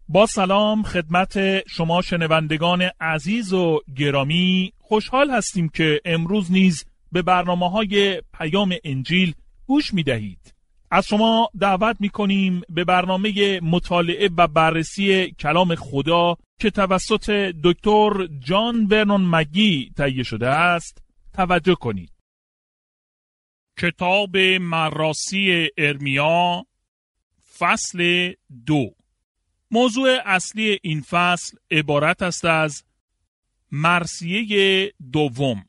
با سلام خدمت شما شنوندگان عزیز و گرامی، خوشحال هستیم که امروز نیز به برنامه‌های پیام انجیل گوش می‌دهید. از شما دعوت می‌کنیم به برنامه مطالعه و بررسی کلام خدا که توسط دکتر جان ورنون مگی تهیه شده است توجه کنید. کتاب مراثی ارمیا فصل 2. موضوع اصلی این فصل عبارت است از مرثیه دوم.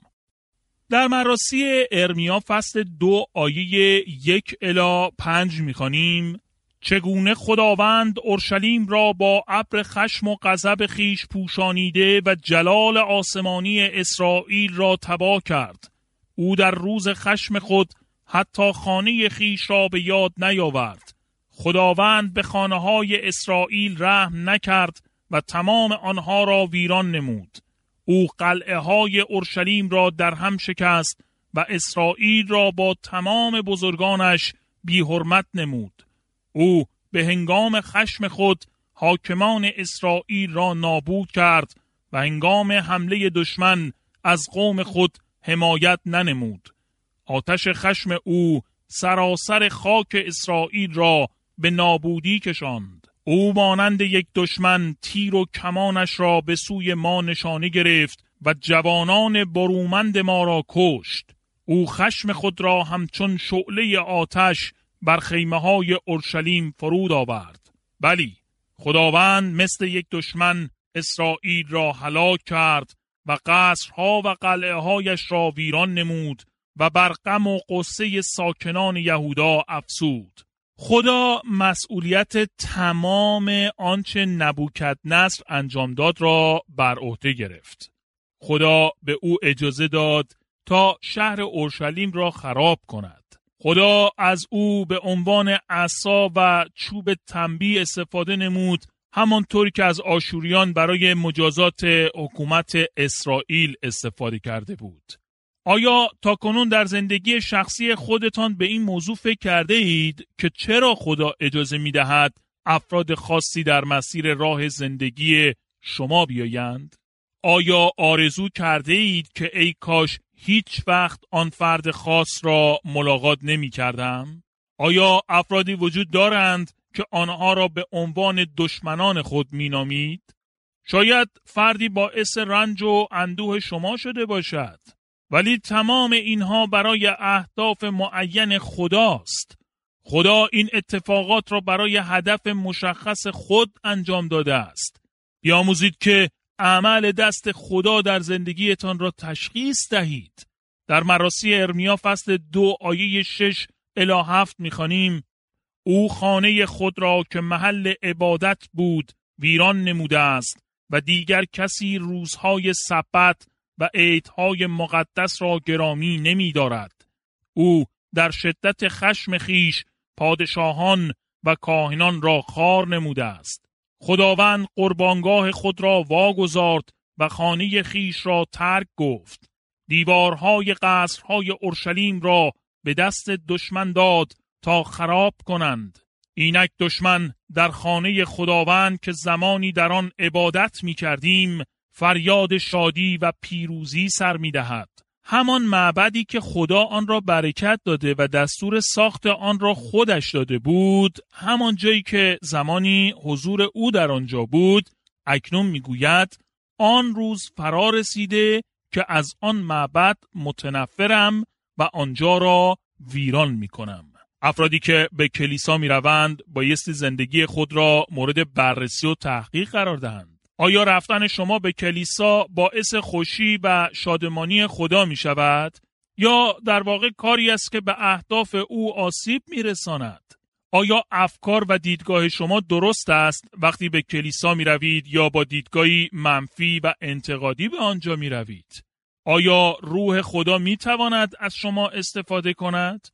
در مراثی ارمیا فصل 2 آیه 1 الی 5 می‌خوانیم: چگونه خداوند اورشلیم را با ابر خشم و غضب خیش پوشانیده و جلال آسمانی اسرائیل را تباه کرد. او در روز خشم خود حتی خانه خیش را به یاد نیاورد. خداوند به خانه‌های اسرائیل رحم نکرد و تمام آنها را ویران نمود. او قلعه‌های اورشلیم را در هم شکست و اسرائیل را با تمام بزرگانش بی حرمت نمود. او به هنگام خشم خود حاکمان اسرائیل را نابود کرد و هنگام حمله دشمن از قوم خود حمایت ننمود. آتش خشم او سراسر خاک اسرائیل را به نابودی کشاند. او مانند یک دشمن تیر و کمانش را به سوی ما نشانه گرفت و جوانان برومند ما را کشت. او خشم خود را همچون شعله آتش بر خیمه‌های اورشلیم فرود آورد. بلی، خداوند مثل یک دشمن اسرائیل را هلاک کرد و قصرها و قلعه‌هایش را ویران نمود و بر غم و غصه ساکنان یهودا افسود. خدا مسئولیت تمام آنچه نبوکدنصر انجام داد را بر عهده گرفت. خدا به او اجازه داد تا شهر اورشلیم را خراب کند. خدا از او به عنوان عصا و چوب تنبیه استفاده نمود، همانطوری که از آشوریان برای مجازات حکومت اسرائیل استفاده کرده بود. آیا تاکنون در زندگی شخصی خودتان به این موضوع فکر کرده اید که چرا خدا اجازه می دهد افراد خاصی در مسیر راه زندگی شما بیایند؟ آیا آرزو کرده اید که ای کاش هیچ وقت آن فرد خاص را ملاقات نمی کردم؟ آیا افرادی وجود دارند که آنها را به عنوان دشمنان خود می نامید؟ شاید فردی باعث رنج و اندوه شما شده باشد، ولی تمام اینها برای اهداف معین خداست. خدا این اتفاقات را برای هدف مشخص خود انجام داده است. بیاموزید که عمل دست خدا در زندگیتان را تشخیص دهید. در مراثی ارمیا فصل 2 آیه 6 الی 7 می‌خوانیم: او خانه خود را که محل عبادت بود ویران نموده است و دیگر کسی روزهای سبت و عیدهای مقدس را گرامی نمی دارد. او در شدت خشم خیش پادشاهان و کاهنان را خوار نموده است. خداوند قربانگاه خود را واگذارد و خانه خیش را ترک گفت. دیوارهای قصرهای اورشلیم را به دست دشمن داد تا خراب کنند. اینک دشمن در خانه خداوند که زمانی در آن عبادت می کردیم فریاد شادی و پیروزی سر می دهد. همان معبدی که خدا آن را برکت داده و دستور ساخت آن را خودش داده بود، همان جایی که زمانی حضور او در آنجا بود، اکنون می گوید آن روز فرا رسیده که از آن معبد متنفرم و آنجا را ویران می کنم. افرادی که به کلیسا می روند بایستی زندگی خود را مورد بررسی و تحقیق قرار دهند. آیا رفتن شما به کلیسا باعث خوشی و شادمانی خدا می شود؟ یا در واقع کاری است که به اهداف او آسیب می رساند؟ آیا افکار و دیدگاه شما درست است وقتی به کلیسا می روید یا با دیدگاهی منفی و انتقادی به آنجا می روید؟ آیا روح خدا می تواند از شما استفاده کند؟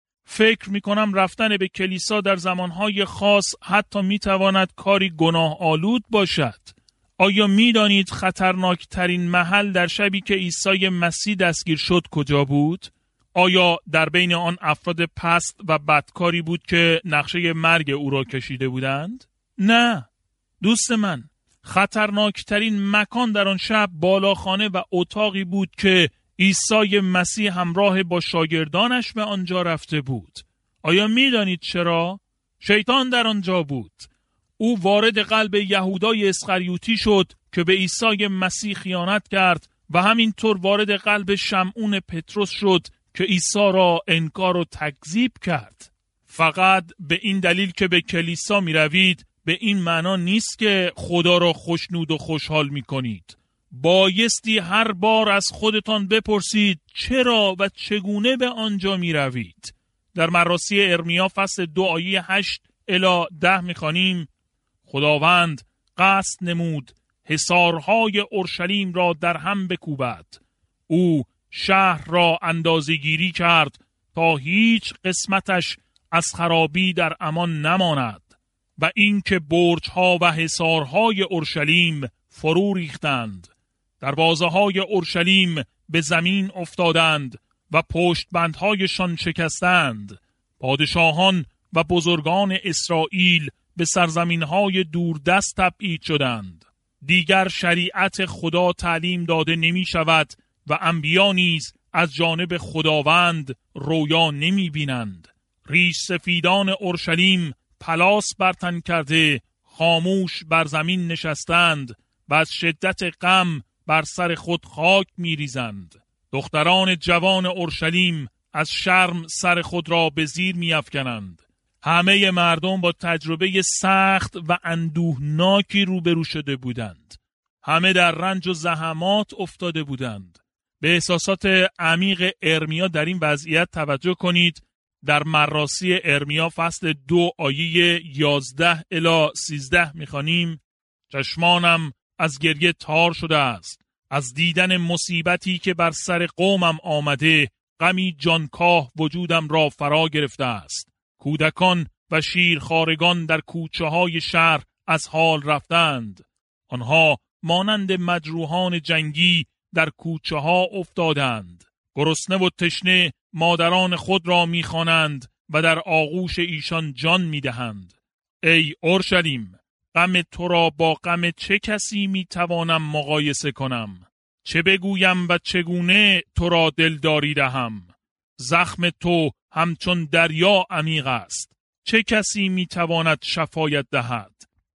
فکر می کنم رفتن به کلیسا در زمانهای خاص حتی می تواند کاری گناه آلود باشد. آیا می دانید خطرناکترین محل در شبی که عیسی مسیح دستگیر شد کجا بود؟ آیا در بین آن افراد پست و بدکاری بود که نقشه مرگ او را کشیده بودند؟ نه. دوست من، خطرناکترین مکان در آن شب بالاخانه و اتاقی بود که عیسی مسیح همراه با شاگردانش به آنجا رفته بود. آیا می‌دانید چرا؟ شیطان در آنجا بود. او وارد قلب یهودای اسخریوطی شد که به عیسی مسیح خیانت کرد و همینطور وارد قلب شمعون پتروس شد که عیسی را انکار و تکذیب کرد. فقط به این دلیل که به کلیسا می روید به این معنا نیست که خدا را خوشنود و خوشحال می کنید. بایستی هر بار از خودتان بپرسید چرا و چگونه به آنجا می روید. در مراثی ارمیا فصل 2 آیه 8 الی 10 می خوانیم: خداوند قصد نمود حصارهای اورشلیم را در هم بکوبد. او شهر را اندازه‌گیری کرد تا هیچ قسمتش از خرابی در امان نماند و اینکه برج‌ها و حصارهای اورشلیم فرو ریختند. دروازه‌های اورشلیم به زمین افتادند و پشتبندهایشان شکستند. پادشاهان و بزرگان اسرائیل به سرزمین‌های دوردست تبعید شدند. دیگر شریعت خدا تعلیم داده نمی شود و انبیا نیز از جانب خداوند رویا نمی بینند. ریش سفیدان اورشلیم پلاس برتن کرده خاموش بر زمین نشستند و از شدت غم بر سر خود خاک می ریزند. دختران جوان اورشلیم از شرم سر خود را به زیر می افکنند. همه مردم با تجربه سخت و اندوهناکی روبرو شده بودند. همه در رنج و زحمات افتاده بودند. به احساسات عمیق ارمیا در این وضعیت توجه کنید. در مراثی ارمیا فصل 2 آیه 11 الی 13 می‌خوانیم: چشمانم از گریه تار شده است. از دیدن مصیبتی که بر سر قومم آمده غمی جانکاه وجودم را فرا گرفته است. کودکان و شیرخوارگان در کوچه‌های شهر از حال رفتند. آنها مانند مجروحان جنگی در کوچه‌ها افتادند. گرسنه و تشنه مادران خود را می‌خوانند و در آغوش ایشان جان می‌دهند. ای اورشلیم، غم تو را با غم چه کسی می‌توانم مقایسه کنم؟ چه بگویم و چگونه تو را دلداری دهم؟ زخم تو همچون دریا عمیق است. چه کسی می‌تواند شفایت دهد؟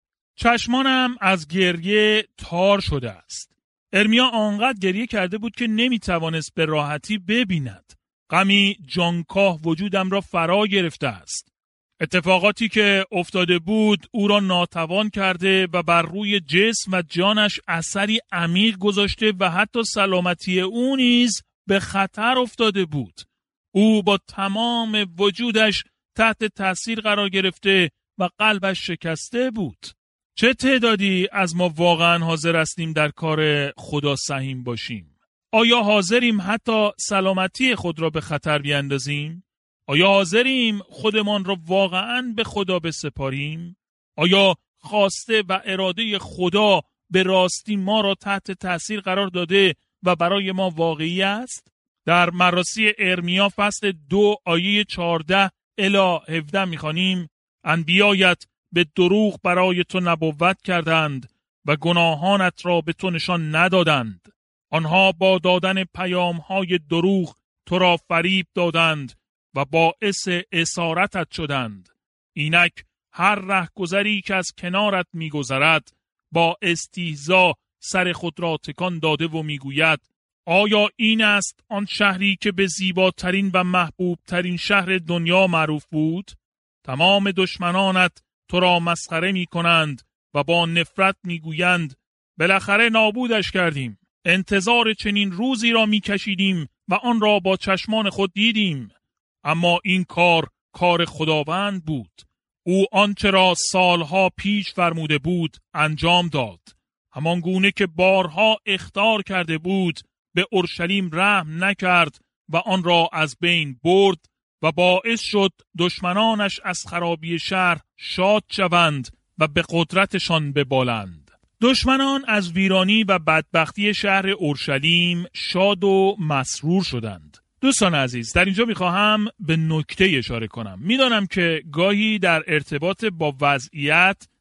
چشمانم از گریه تار شده است. ارمیا آنقدر گریه کرده بود که نمی‌توانست به راحتی ببیند. غمی جانکاه وجودم را فرا گرفته است. اتفاقاتی که افتاده بود او را ناتوان کرده و بر روی جسم و جانش اثری عمیق گذاشته و حتی سلامتی او نیز به خطر افتاده بود. او با تمام وجودش تحت تاثیر قرار گرفته و قلبش شکسته بود. چه تعدادی از ما واقعا حاضر هستیم در کار خدا سهیم باشیم؟ آیا حاضریم حتی سلامتی خود را به خطر بیاندازیم؟ آیا حاضریم خودمان را واقعا به خدا بسپاریم؟ آیا خواسته و اراده خدا به راستی ما را تحت تاثیر قرار داده و برای ما واقعی است؟ در مراثی ارمیا فصل 2 آیه 14 الی 17 می‌خوانیم: انبیایت به دروغ برای تو نبوت کردند و گناهانت را به تو نشان ندادند. آنها با دادن پیام‌های دروغ تو را فریب دادند و باعث اسارتت شدند. اینک هر رهگذری که از کنارت می‌گذرد با استهزا سر خود را تکان داده و می‌گوید: آیا این است آن شهری که به زیباترین و محبوبترین شهر دنیا معروف بود؟ تمام دشمنانت تو را مسخره می‌کنند و با نفرت می‌گویند: بالاخره نابودش کردیم. انتظار چنین روزی را می‌کشیدیم و آن را با چشمان خود دیدیم. اما این کار خداوند بود. او آنچه را سالها پیش فرموده بود انجام داد. همان گونه که بارها اخطار کرده بود به اورشلیم رحم نکرد و آن را از بین برد و باعث شد دشمنانش از خرابی شهر شاد شوند و به قدرتشان ببالند. دشمنان از ویرانی و بدبختی شهر اورشلیم شاد و مسرور شدند. دوستان عزیز، در اینجا میخواهم به نکته اشاره کنم. میدانم که گاهی در ارتباط با وضعیت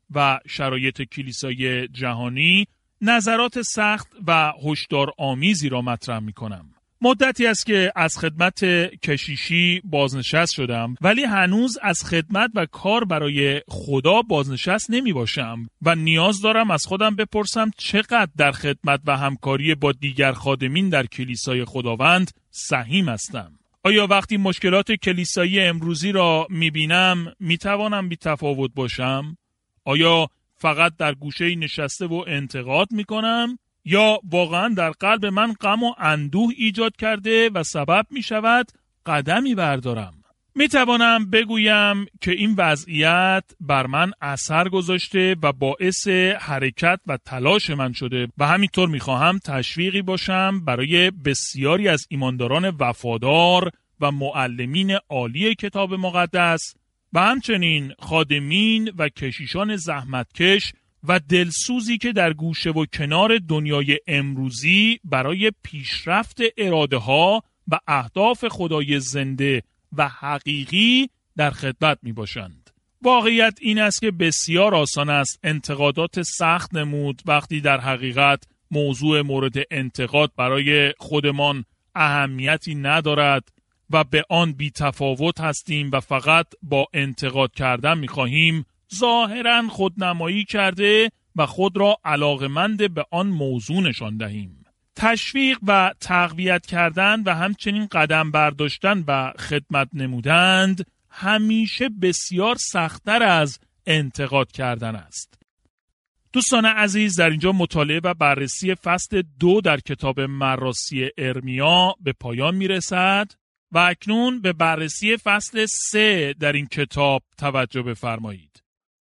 و شرایط کلیسای جهانی نظرات سخت و هشدارآمیزی را مطرح می‌کنم. مدتی است که از خدمت کشیشی بازنشست شدم، ولی هنوز از خدمت و کار برای خدا بازنشست نمی باشم و نیاز دارم از خودم بپرسم چقدر در خدمت و همکاری با دیگر خادمین در کلیسای خداوند سهیم هستم. آیا وقتی مشکلات کلیسایی امروزی را می بینم می توانم بی تفاوت باشم؟ آیا فقط در گوشه نشسته و انتقاد می کنم؟ یا واقعا در قلب من غم و اندوه ایجاد کرده و سبب می شود قدمی بردارم؟ می توانم بگویم که این وضعیت بر من اثر گذاشته و باعث حرکت و تلاش من شده و همینطور می خواهم تشویقی باشم برای بسیاری از ایمانداران وفادار و معلمین عالی کتاب مقدس و همچنین خادمین و کشیشان زحمتکش و دلسوزی که در گوشه و کنار دنیای امروزی برای پیشرفت اراده ها و اهداف خدای زنده و حقیقی در خدمت می باشند. واقعیت این است که بسیار آسان است انتقادات سخت نمود وقتی در حقیقت موضوع مورد انتقاد برای خودمان اهمیتی ندارد و به آن بی تفاوت هستیم و فقط با انتقاد کردن می خواهیم ظاهراً خودنمایی کرده و خود را علاقمند به آن موضوع نشان دهیم. تشویق و تقویت کردن و همچنین قدم برداشتن و خدمت نمودند همیشه بسیار سخت‌تر از انتقاد کردن است. دوستان عزیز، در اینجا مطالعه و بررسی فصل 2 در کتاب مراثی ارمیا به پایان میرسد و اکنون به بررسی فصل 3 در این کتاب توجه بفرمایید.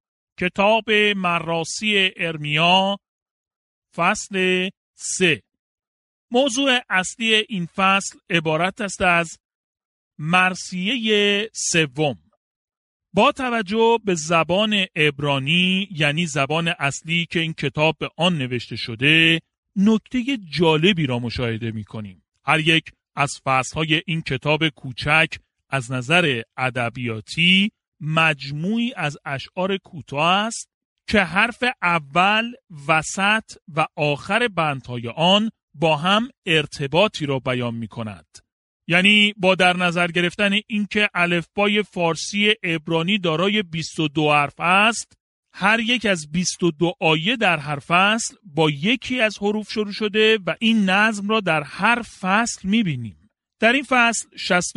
کتاب مراثی ارمیا فصل 3. موضوع اصلی این فصل عبارت است از مرثیه سوم. با توجه به زبان عبرانی یعنی زبان اصلی که این کتاب به آن نوشته شده، نکته جالبی را مشاهده می کنیم. هر یک از فصلهای این کتاب کوچک از نظر ادبیاتی مجموعی از اشعار کوتاه است که حرف اول، وسط و آخر بندهای آن با هم ارتباطی را بیان می کند. یعنی با در نظر گرفتن اینکه الفبای فارسی عبرانی دارای 22 حرف است، هر یک از 22 آیه در هر فصل با یکی از حروف شروع شده و این نظم را در هر فصل می بینیم. در این فصل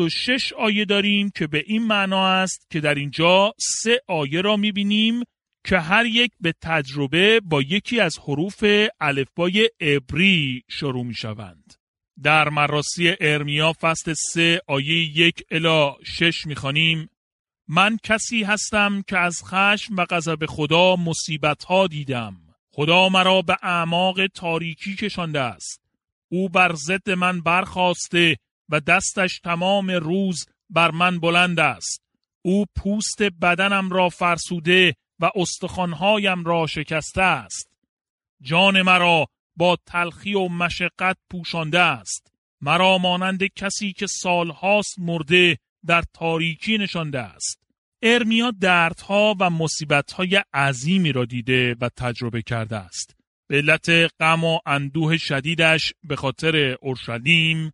66 آیه داریم که به این معنا است که در اینجا 3 آیه را می بینیم که هر یک به تجربه با یکی از حروف الفبای عبری شروع می شوند. در مراثی ارمیا فصل 3 آیه 1 الی 6 می خوانیم: من کسی هستم که از خشم و غضب خدا مصیبت ها دیدم. خدا مرا به اعماق تاریکی کشانده است. او بر ضد من برخاسته و دستش تمام روز بر من بلند است. او پوست بدنم را فرسوده و استخوانهایم را شکسته است. جان مرا با تلخی و مشقت پوشانده است. مرا مانند کسی که سالهاست مرده در تاریکی نشانده است. ارمیا دردها و مصیبت‌های عظیمی را دیده و تجربه کرده است. به علت غم و اندوه شدیدش به خاطر اورشلیم،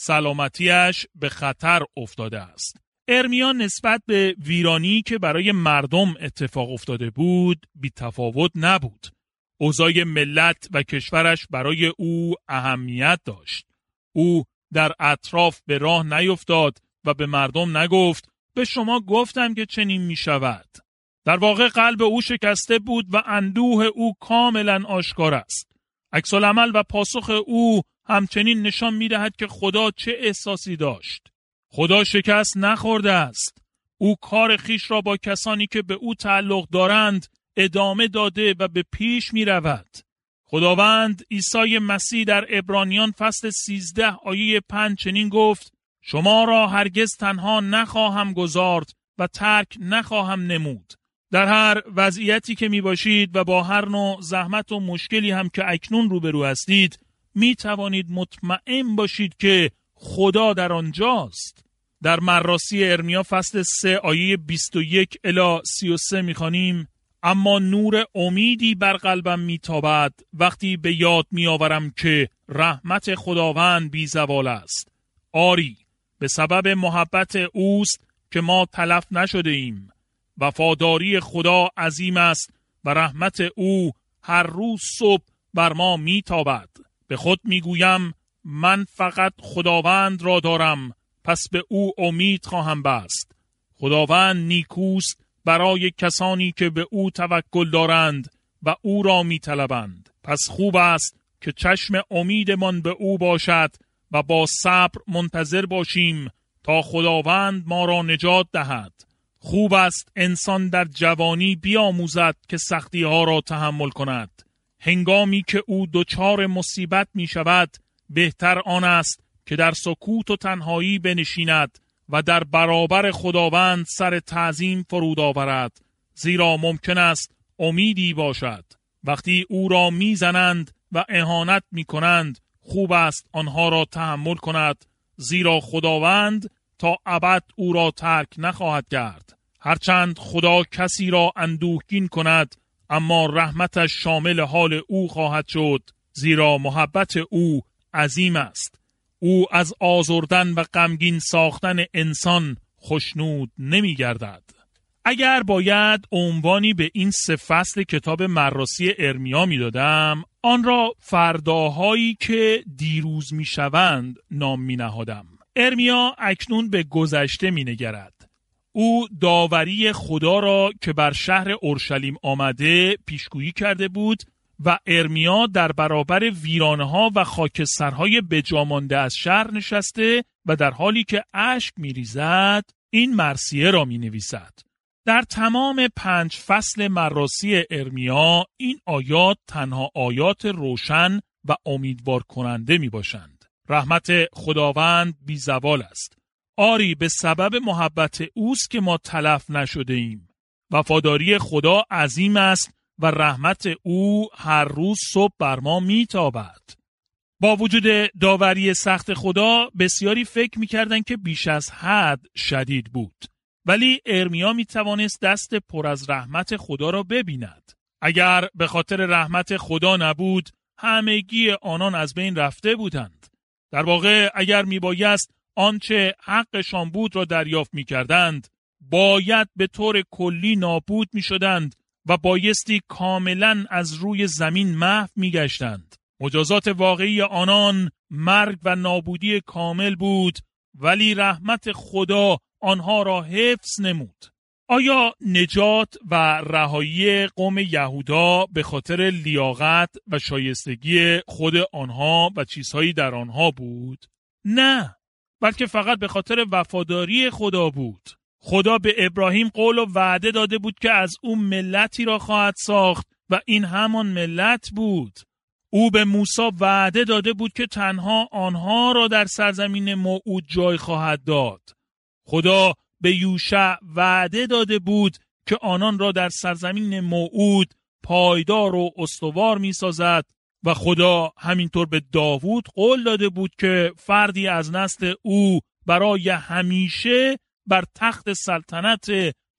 سلامتیش به خطر افتاده است. ارمیا نسبت به ویرانی که برای مردم اتفاق افتاده بود بی تفاوت نبود. اوضاع ملت و کشورش برای او اهمیت داشت. او در اطراف به راه نیفتاد و به مردم نگفت به شما گفتم که چنین می شود. در واقع قلب او شکسته بود و اندوه او کاملا آشکار است. عکس العمل و پاسخ او همچنین نشان می دهد که خدا چه احساسی داشت. خدا شکست نخورده است. او کار خیش را با کسانی که به او تعلق دارند ادامه داده و به پیش می رود. خداوند عیسی مسیح در عبرانیان فصل 13 آیه 5 چنین گفت: شما را هرگز تنها نخواهم گذارد و ترک نخواهم نمود. در هر وضعیتی که می باشید و با هر نوع زحمت و مشکلی هم که اکنون روبرو هستید، می توانید مطمئن باشید که خدا در آنجاست. در مراثی ارمیا فصل 3 آیه 21 الی 33 می خوانیم: اما نور امیدی بر قلبم میتابد وقتی به یاد میآورم که رحمت خداوند بی زوال است. آری، به سبب محبت اوست که ما تلف نشده ایم. وفاداری خدا عظیم است و رحمت او هر روز صبح بر ما میتابد. به خود میگویم من فقط خداوند را دارم، پس به او امید خواهم بست. خداوند نیکوست برای کسانی که به او توکل دارند و او را میطلبند. پس خوب است که چشم امیدمان به او باشد و با صبر منتظر باشیم تا خداوند ما را نجات دهد. خوب است انسان در جوانی بیاموزد که سختی ها را تحمل کند. هنگامی که او دچار مصیبت می شود، بهتر آن است که در سکوت و تنهایی بنشیند و در برابر خداوند سر تعظیم فرود آورد، زیرا ممکن است امیدی باشد. وقتی او را می زنند و اهانت می کنند، خوب است آنها را تحمل کند، زیرا خداوند تا ابد او را ترک نخواهد کرد. هرچند خدا کسی را اندوهگین کند، اما رحمتش شامل حال او خواهد شد، زیرا محبت او عظیم است. او از آزردن و غمگین ساختن انسان خوشنود نمی گردد. اگر باید عنوانی به این 3 فصل کتاب مراثی ارمیا می دادم، آن را فرداهایی که دیروز می شوند نام می نهادم. ارمیا اکنون به گذشته می نگرد. او داوری خدا را که بر شهر اورشلیم آمده پیشگویی کرده بود و ارمیا در برابر ویرانه‌ها و خاکسترهای بجامانده از شهر نشسته و در حالی که اشک می‌ریزد این مرثیه را می‌نویسد. در تمام 5 فصل مراثی ارمیا این آیات تنها آیات روشن و امیدوار کننده می‌باشند. رحمت خداوند بی زوال است. آری، به سبب محبت اوست که ما تلف نشده ایم. وفاداری خدا عظیم است و رحمت او هر روز صبح بر ما میتابد. با وجود داوری سخت خدا، بسیاری فکر میکردند که بیش از حد شدید بود. ولی ارمیا میتوانست دست پر از رحمت خدا را ببیند. اگر به خاطر رحمت خدا نبود، همگی آنان از بین رفته بودند. در واقع اگر میبایست آنچه حقشان بود را دریافت میکردند، باید به طور کلی نابود میشدند و بایستی کاملا از روی زمین محو میگشتند. مجازات واقعی آنان مرگ و نابودی کامل بود، ولی رحمت خدا آنها را حفظ نمود. آیا نجات و رهایی قوم یهودا به خاطر لیاقت و شایستگی خود آنها و چیزهایی در آنها بود؟ نه، بلکه فقط به خاطر وفاداری خدا بود. خدا به ابراهیم قول و وعده داده بود که از او ملتی را خواهد ساخت و این همان ملت بود. او به موسی وعده داده بود که تنها آنها را در سرزمین موعود جای خواهد داد. خدا به یوشع وعده داده بود که آنان را در سرزمین موعود پایدار و استوار می سازد و خدا همینطور به داوود قول داده بود که فردی از نسل او برای همیشه بر تخت سلطنت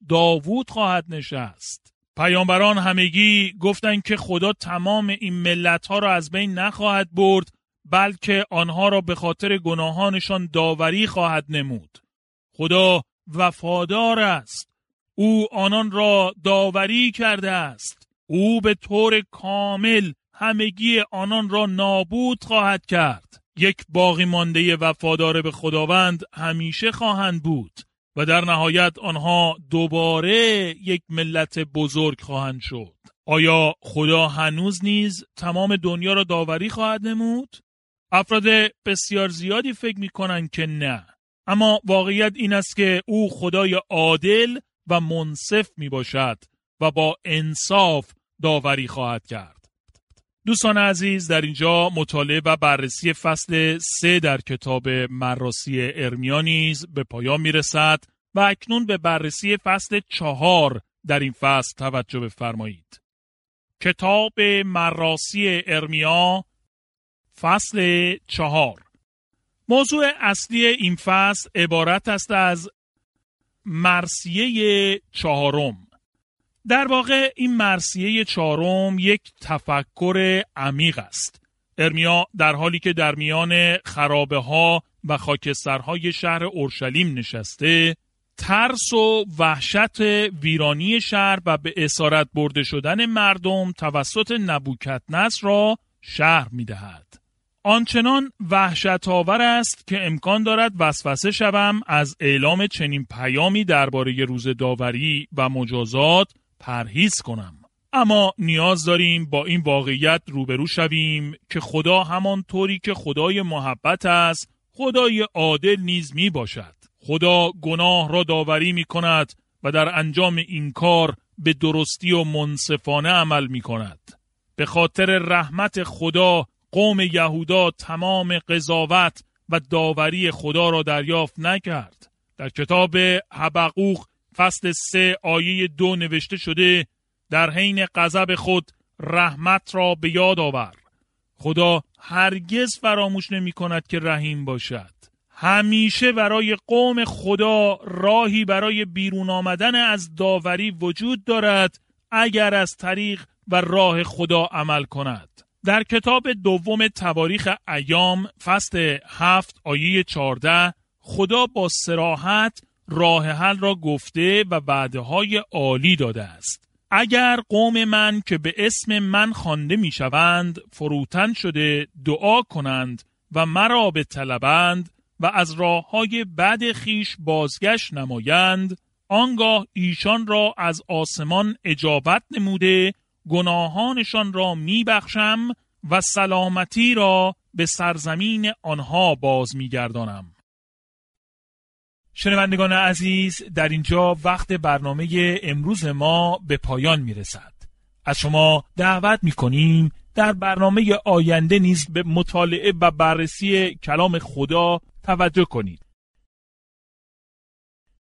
داوود خواهد نشست. پیامبران همگی گفتند که خدا تمام این ملت‌ها را از بین نخواهد برد، بلکه آنها را به خاطر گناهانشان داوری خواهد نمود. خدا وفادار است. او آنان را داوری کرده است. او به طور کامل همگی آنان را نابود خواهد کرد. یک باقی مانده وفادار به خداوند همیشه خواهند بود و در نهایت آنها دوباره یک ملت بزرگ خواهند شد. آیا خدا هنوز نیز تمام دنیا را داوری خواهد نمود؟ افراد بسیار زیادی فکر می‌کنند که نه. اما واقعیت این است که او خدای عادل و منصف میباشد و با انصاف داوری خواهد کرد. دوستان عزیز، در اینجا مطالعه و بررسی فصل 3 در کتاب مراثی ارمیا نیز به پایان میرسد و اکنون به بررسی فصل 4 در این فصل توجه بفرمایید. کتاب مراثی ارمیا فصل 4. موضوع اصلی این فصل عبارت است از مرثیه 4. در واقع این مرثیه 4 یک تفکر عمیق است. ارمیا در حالی که در میان خرابه ها و خاکسترهای شهر اورشلیم نشسته، ترس و وحشت ویرانی شهر و به اسارت برده شدن مردم توسط نبوکدنصر را شرح می‌دهد. آنچنان وحشت‌آور است که امکان دارد وسوسه شوم از اعلام چنین پیامی درباره روز داوری و مجازات پرهیز کنم. اما نیاز داریم با این واقعیت روبرو شویم که خدا همانطوری که خدای محبت است، خدای عادل نیز می باشد. خدا گناه را داوری می کند و در انجام این کار به درستی و منصفانه عمل می کند. به خاطر رحمت خدا قوم یهودا تمام قضاوت و داوری خدا را دریافت نکرد. در کتاب حبقوق فصل 3 آیه 2 نوشته شده: در حین غضب خود رحمت را به یاد آور. خدا هرگز فراموش نمی کند که رحیم باشد. همیشه برای قوم خدا راهی برای بیرون آمدن از داوری وجود دارد اگر از طریق و راه خدا عمل کند. در کتاب دوم تواریخ ایام فصل 7 آیه 14 خدا با صراحت راه حل را گفته و وعده‌های عالی داده است. اگر قوم من که به اسم من خوانده میشوند فروتن شده دعا کنند و مرا بطلبند و از راه‌های بد خیش بازگشت نمایند، آنگاه ایشان را از آسمان اجابت نموده گناهانشان را میبخشم و سلامتی را به سرزمین آنها باز میگردانم. شنوندگان عزیز، در اینجا وقت برنامه امروز ما به پایان میرسد. از شما دعوت میکنیم در برنامه آینده نیز به مطالعه و بررسی کلام خدا توجه کنید.